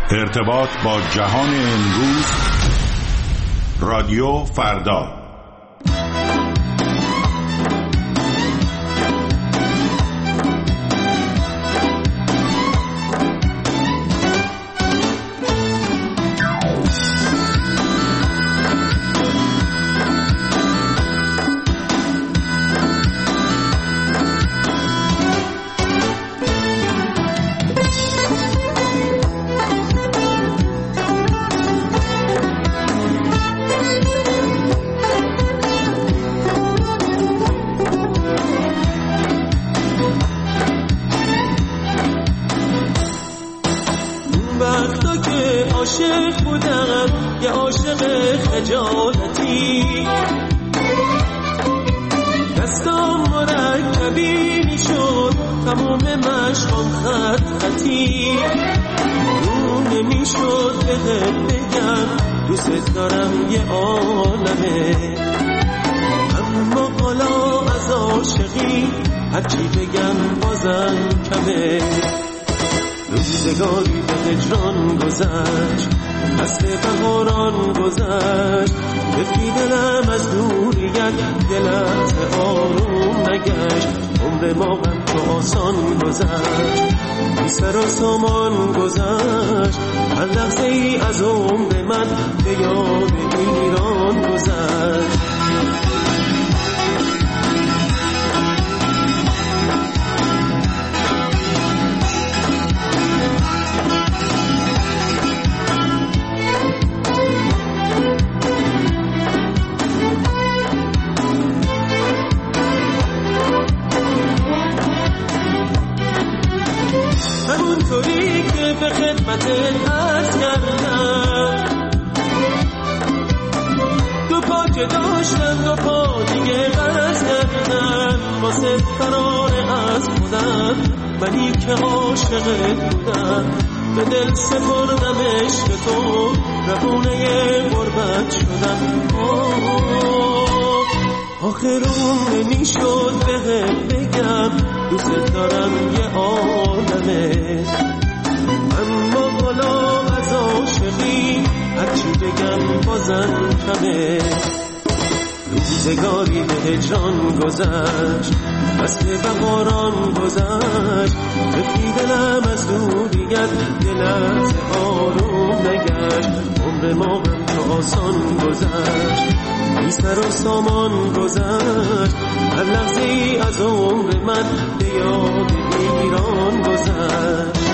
ارتباط با جهان امروز، رادیو فردا. عاشق بودم یه عاشق خجالتی، دستام مرکبی شد تمام مشقام خط خطی، اون نمیشد بگم دوست دارم یه عالمه، اما حالا از عاشقی هرچی بگم بازم کمه. روزگاری به هجران گذشت، فصل بهاران گذشت، به دلم از دوریت دلت آروم نگشت، عمر ما هم تو آسان گذشت، بی سر و سامان گذشت، هر لحظه ای از عمر من به یاد ایران گذشت. همونطوری که به خدمت عرض کردم، دو پا که داشتم دو پا دیگه قرض کردم، واسه فرار از خودم منی که عاشقت بودم، به دل سپردم عشق تو، روونه غربت شدم. آخرون نمیشد بگم دوست دارم یه عالمه، اما حالا از عاشقی هرچی بگم بازم کمه. روزگاری به هجران گذشت، فصل بهاران گذشت، رفتی دلم از دوریت دلت آروم نگشت، عمر ما هم تو آسان گذشت، بی سر و سامان گذشت، هر لحظه ای از عمر من به یاد ایران گذشت.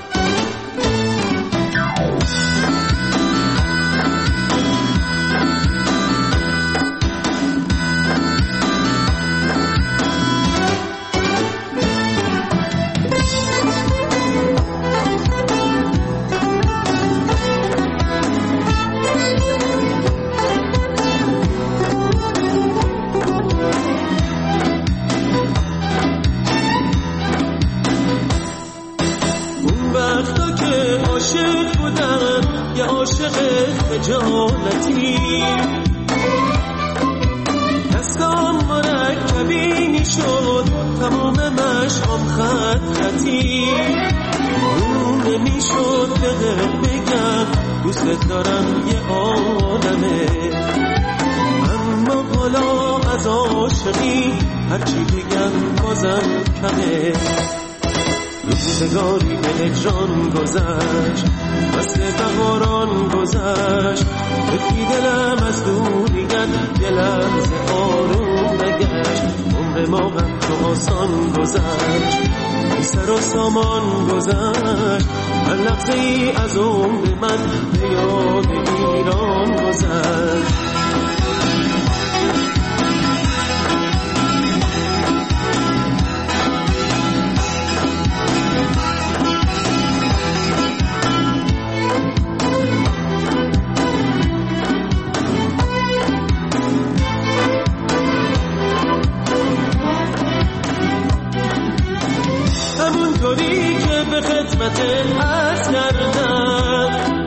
وقتا که عاشق بودم یه عاشق خجالتی، دستام مرکبی شد تمام مشقام خط خطی، رو نمیشد بگم دوست دارم یه عالمه، اما حالا از عاشقی هرچی بگم بازم کمه. روزگاری به هجران گذشت، فصل بهاران گذشت، رفتی دلم از دوریت دلت آروم نگشت، عمر ما هم تو آسان گذشت، بی سر و سامان گذشت، هر لحظه ای از عمر من به یاد ایران گذشت. همونطوری که به خدمت عرض کردم،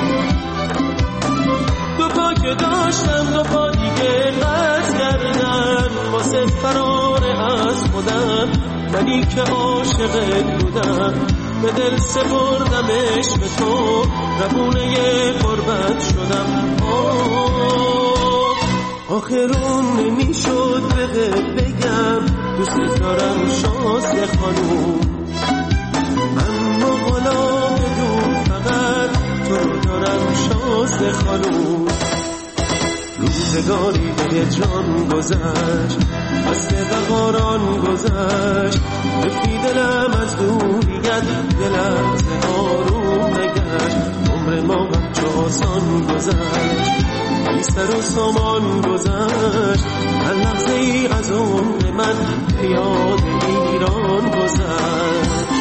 دو پا که داشتم دو پا دیگه قرض کردم، واسه فرار از خودم منی که عاشقت بودم، به دل سپردمش به تو، زبونه غربت شدم. آخرون نمیشد بگم دوست دارم شازده خانوم، اما حالا بدون فقط تو دارم شازده خانوم. روزگاری به هجران گذشت، فصل بهاران گذشت، رفتی دلم از دوریت یه لحظه آروم نگشت. عمر ما بچه آسان گذشت، بی سر و سامان گذشت، هر لحظه ای از عمر من یاد ایران گذشت.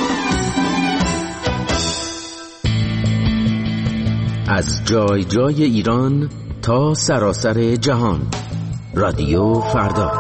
از جای جای ایران تا سراسر جهان، رادیو فردا.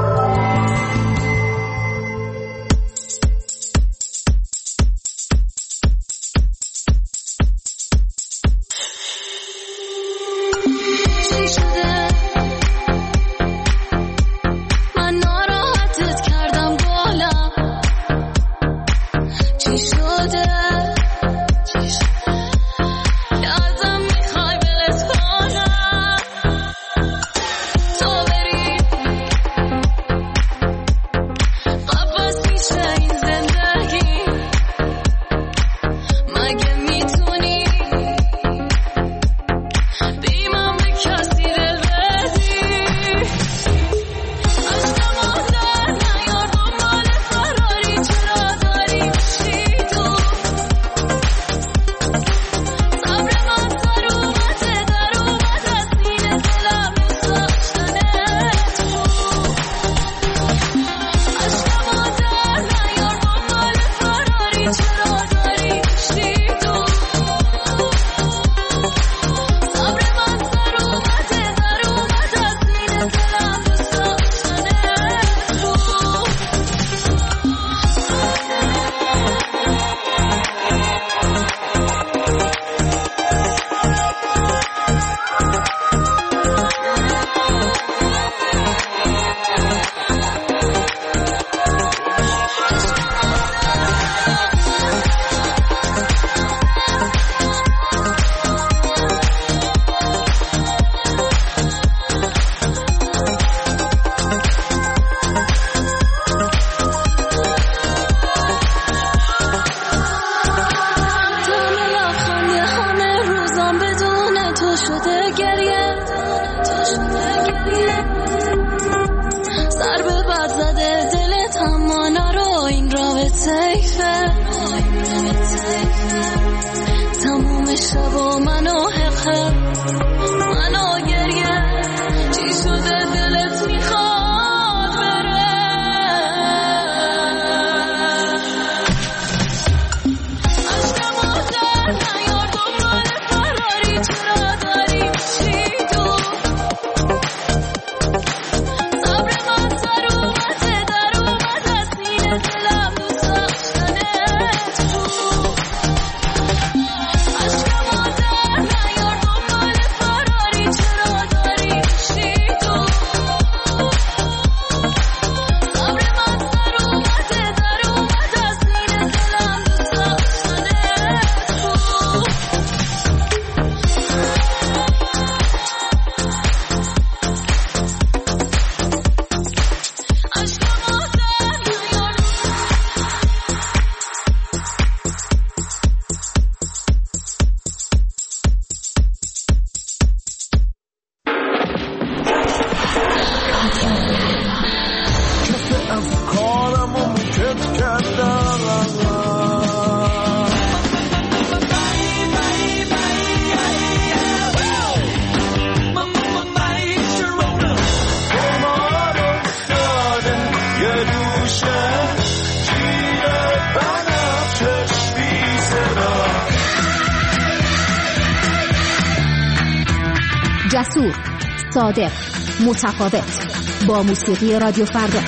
جسور، صادق، متفاوت، با موسیقی رادیو فردا.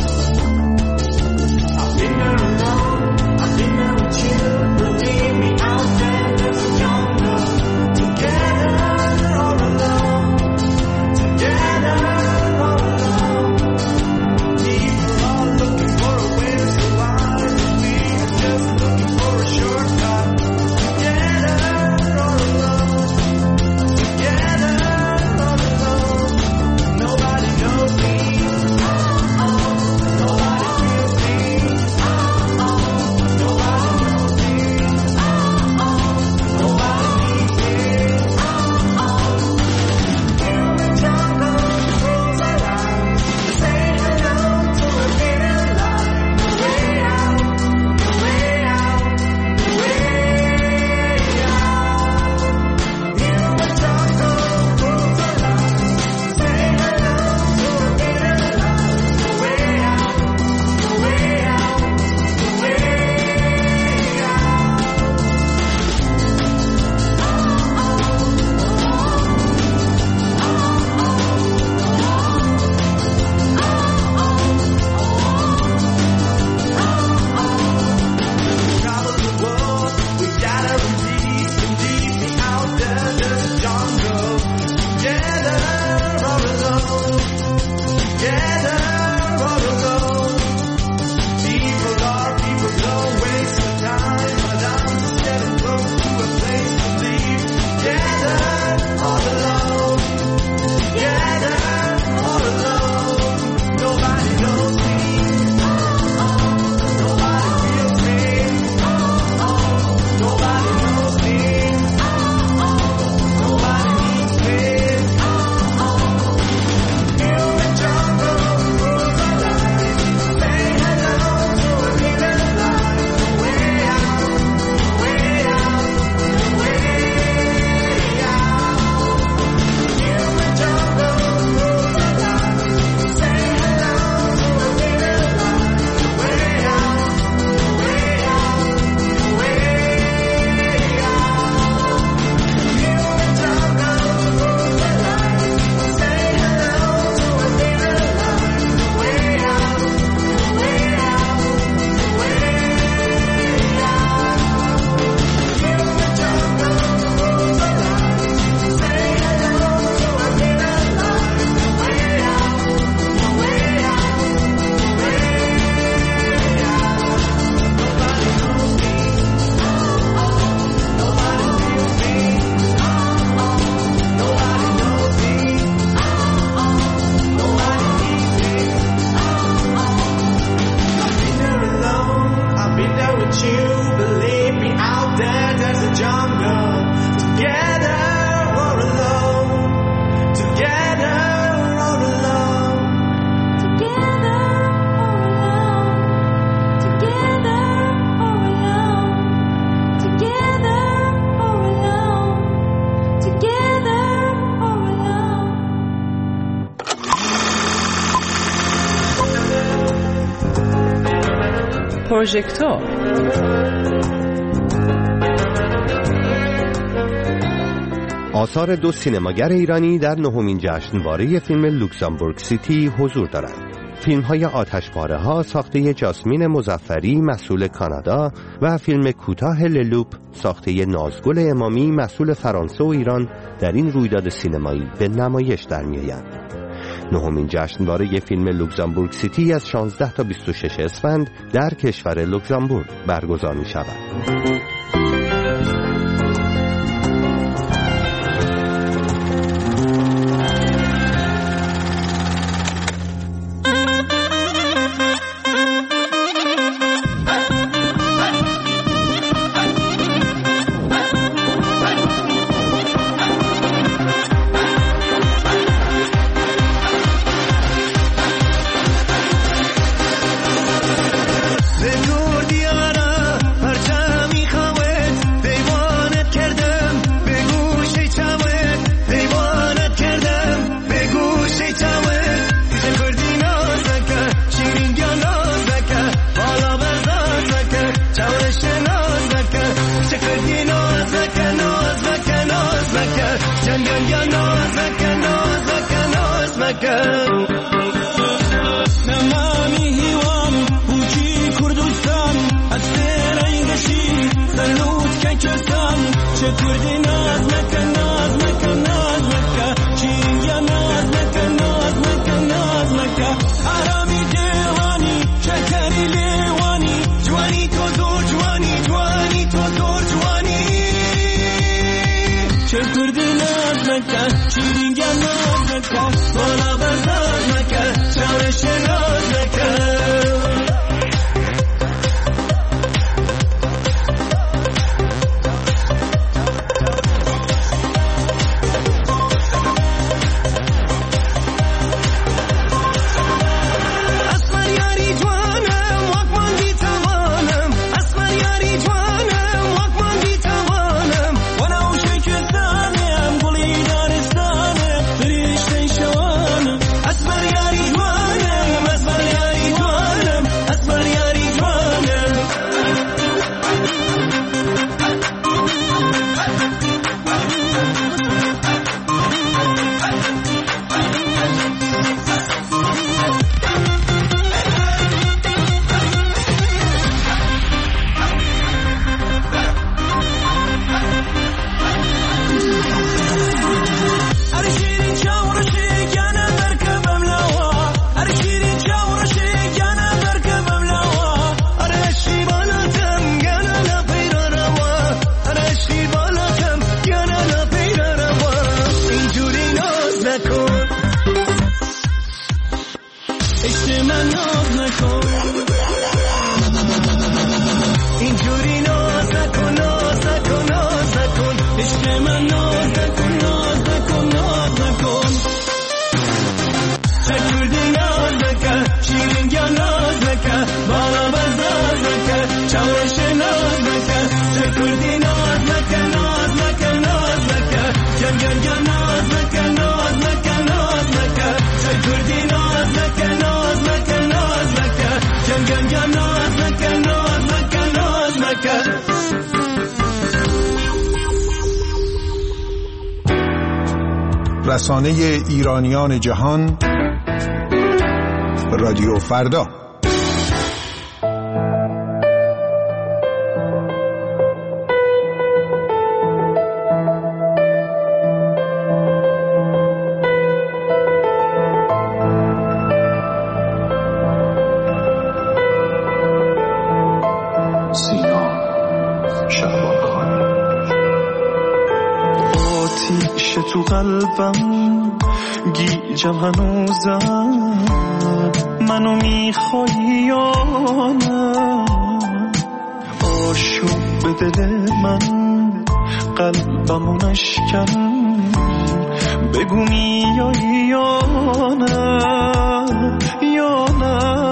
I've been there with you, believe me. پروژکتور. آثار دو سینماگر ایرانی در 9مین جشنواره فیلم لوکزامبورگ سیتی حضور دارند. فیلم‌های آتشپاره‌ها ساخته جاسمین مظفری مسئول کانادا و فیلم کوتاه للوپ ساخته نازگل امامی مسئول فرانسه و ایران در این رویداد سینمایی به نمایش در می‌آیند. 9مین جشنواره فیلم لوکزامبورگ سیتی از 16 تا 26 اسفند در کشور لوکزامبورگ برگزار می‌شود. رسانه ایرانیان جهان رادیو فردا. تو قلبم گیجم هنوزم، منو میخوایی یا نه؟ آشوب به دل من قلبمو نشکن، بگو میایی یا نه، یا نه،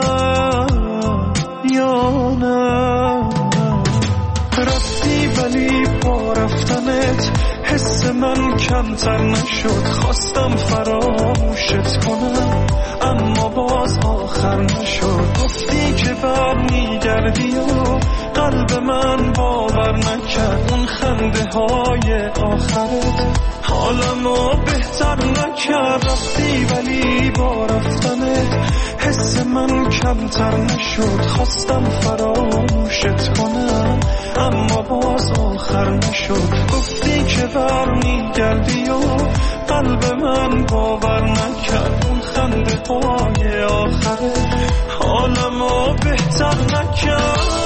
یا نه. رفتی ولی با رفتنت حس من کمتر نشد، خواستم فراموشت کنم اما باز آخر نشد. گفتی که برمیگردی و قلب من باور نکرد. اون خنده های آخرت حالمو بهتر نکرد. رفتی ولی با رفتنت حس من کمتر نشد. خواستم فراموشت کنم اما باز آخر نشد. گفتی که برمیگردی و قلب من باور نکرد. اون خنده های آخرت حالمو بهتر نکرد.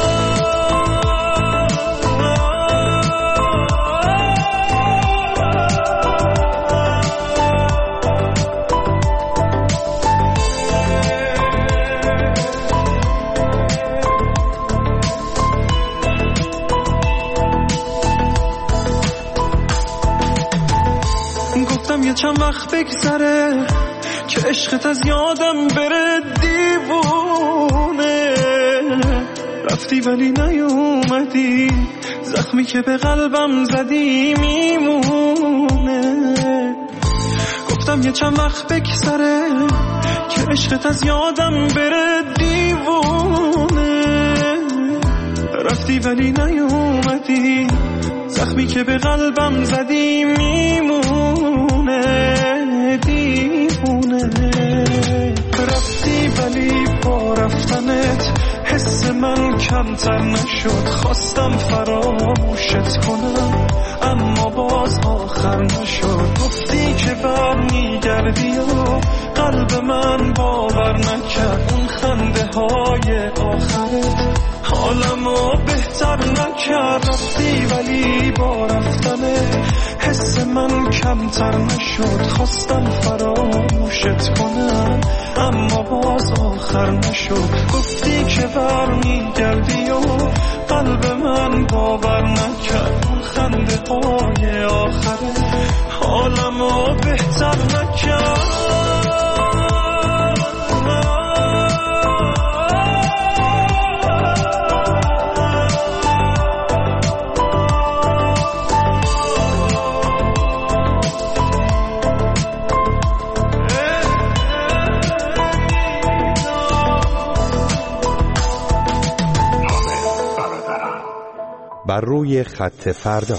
یه چند وقت بگذره که عشقت از یادم بره دیوونه. رفتی ولی نیومدی، زخمی که به قلبم زدی میمونه. گفتم یه چند وقت بگذره که عشقت از یادم بره دیوونه. رفتی ولی نیومدی، زخمی که به قلبم زدی میمونه دیوونه. رفتی ولی با رفتنت حس من کمتر نشد. خواستم فراموشت کنم اما باز آخر نشد. گفتی که برمیگردی و قلب من باور نکرد. اون خنده های آخرت حالمو بهتر نکرد. رفتی ولی با رفتنت حس من کمتر نشد. خواستم فراموشت کنم اما باز آخر نشد. گفتی که برمیگردی و قلب من باور نکرد. اون خنده های آخرت حالمو بهتر نکرد. بر روی خط فردا.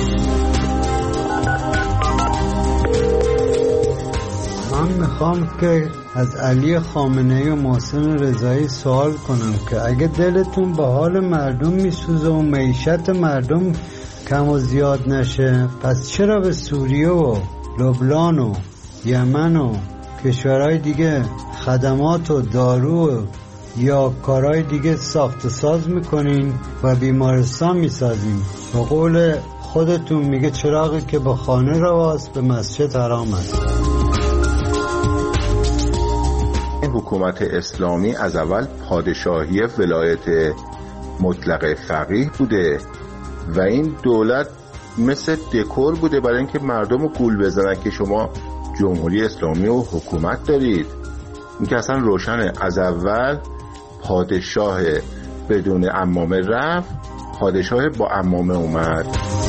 من میخوام که از علی خامنه‌ای و محسن رضایی سوال کنم که اگه دلتون به حال مردم میسوزه و معیشت مردم کم و زیاد نشه، پس چرا به سوریه و لبنان و یمن و کشورهای دیگه خدمات و دارو یا کارهای دیگه ساخت و ساز میکنین و بیمارستان میسازین؟ به قول خودتون میگه چراغی که به خانه رواست به مسجد حرام است. حکومت اسلامی از اول پادشاهی ولایت مطلق فقیه بوده و این دولت مثل دکور بوده برای اینکه مردم رو گول بزنن که شما جمهوری اسلامی و حکومت دارید. این که اصلا روشنه. از اول پادشاه بدون عمامه رفت، پادشاه با عمامه اومد.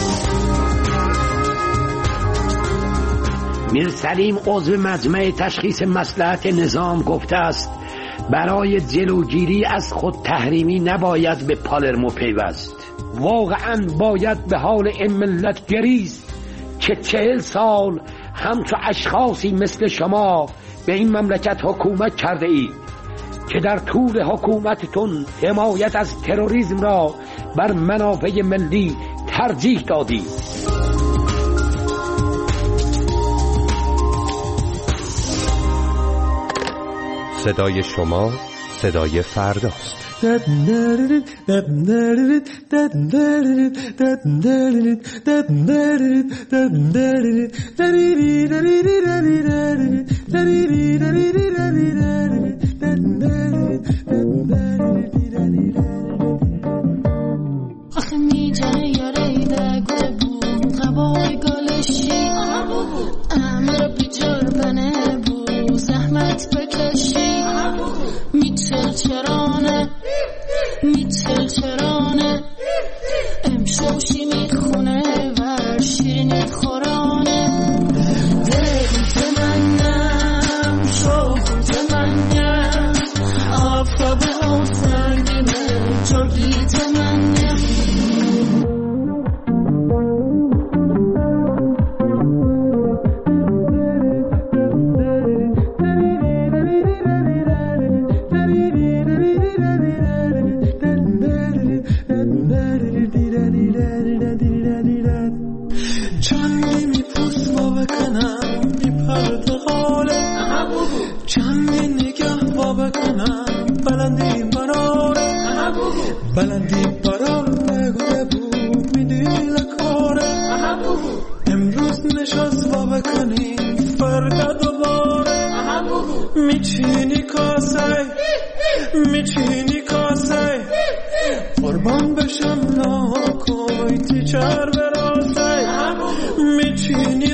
میر سلیم عضو مجمع تشخیص مصلحت نظام گفته است برای جلوگیری از خود تحریمی نباید به پالرمو پیوست. واقعا باید به حال این ملت گریست که 40 سال همچو اشخاصی مثل شما به این مملکت حکومت کرده اید که در طول حکومتتون حمایت از تروریسم را بر منافع ملی ترجیح دادید. صدای شما صدای فرداست. آخه میجه یاریده گل بود قبای گلشی امر بیجار بنه بود زحمت بکشی میتل چرانه امشوشی میخونه و شیرینی خورانه دل تمنم شوق تمنم چندی میپوست با بکنم بی پرده غاله چندی نگه با بکنم بلندی براره بلندی برار نگوه بود میدی لکاره امروز نشست با بکنیم فردا دوباره میچینی کاسه قربان بشم ناکویتی چر براسه میچینی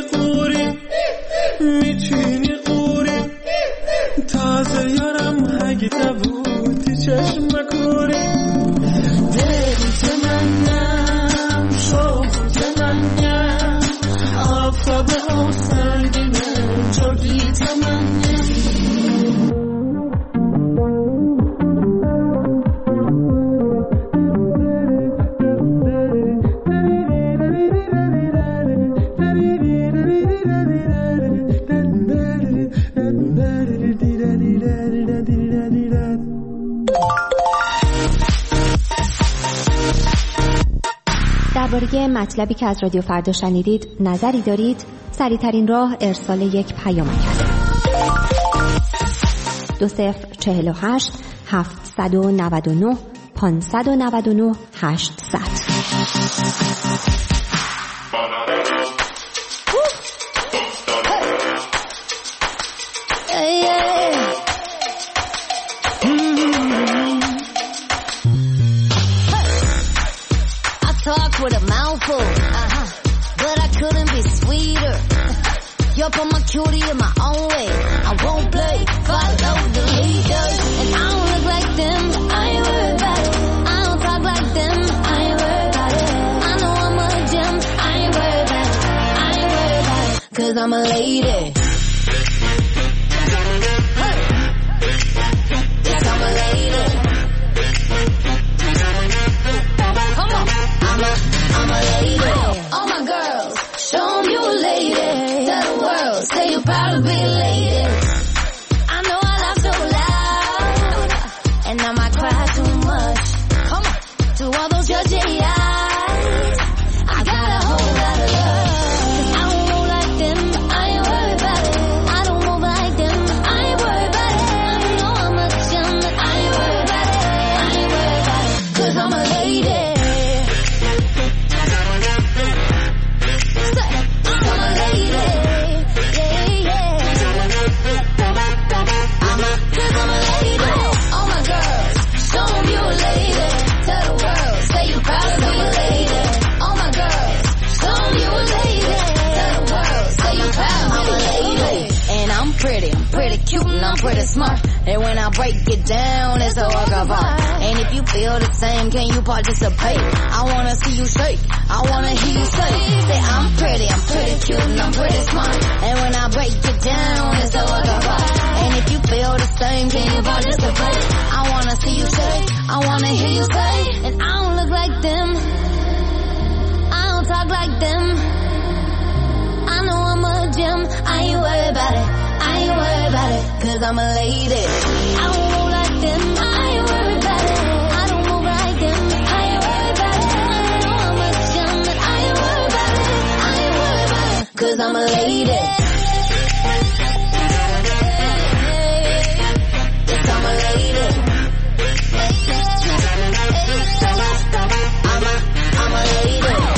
قوری تازه یارم هگی تبودی چشم کوری دل تمنم شوق تمنم آفتاب و سردی من جوگی تمنم درباره مطلبی که از رادیو فردا شنیدید نظری دارید؟ سریع‌ترین راه ارسال یک پیامک است. 2048 799 599 800. With a mouthful, but I couldn't be sweeter. You're put my cutie in my own way. I won't play, follow the leader. And I don't look like them, I ain't worried about it. I don't talk like them, I ain't worried about it. I know I'm a gem, I ain't worried about it. I ain't worried about it, 'cause I'm a lady. Yes, I'm a lady. I'm a lady. All my girls, show 'em you a lady. Tell the world, say you're proud to be a lady. I know I laugh so loud, and I might cry too much. Come on, to all those judgy eyes, I got a whole lot of love. 'Cause I don't move like them, I ain't worried about it. I don't move like them, I ain't worried about it. I know I'm a gem, I ain't worried about it. I ain't worried about it, 'cause I'm a lady. Pretty cute and I'm pretty smart. And when I break it down, it's a work of art. And if you feel the same, can you participate? I wanna see you shake, I wanna hear you say I'm pretty cute and I'm pretty smart. And when I break it down, it's a work of art. And if you feel the same, can you participate? I wanna see you shake, I wanna hear you say. And I don't look like them, I don't talk like them. I know I'm a gem, I ain't worried about it. I ain't worried about it, 'cause I'm a lady. I don't move like them, I ain't worried about it. I don't move like them, I ain't worried about it. I know I'm a gem, I ain't worried about it. I ain't worried about it, 'cause I'm a lady. Yes, I'm a lady. I'm a lady.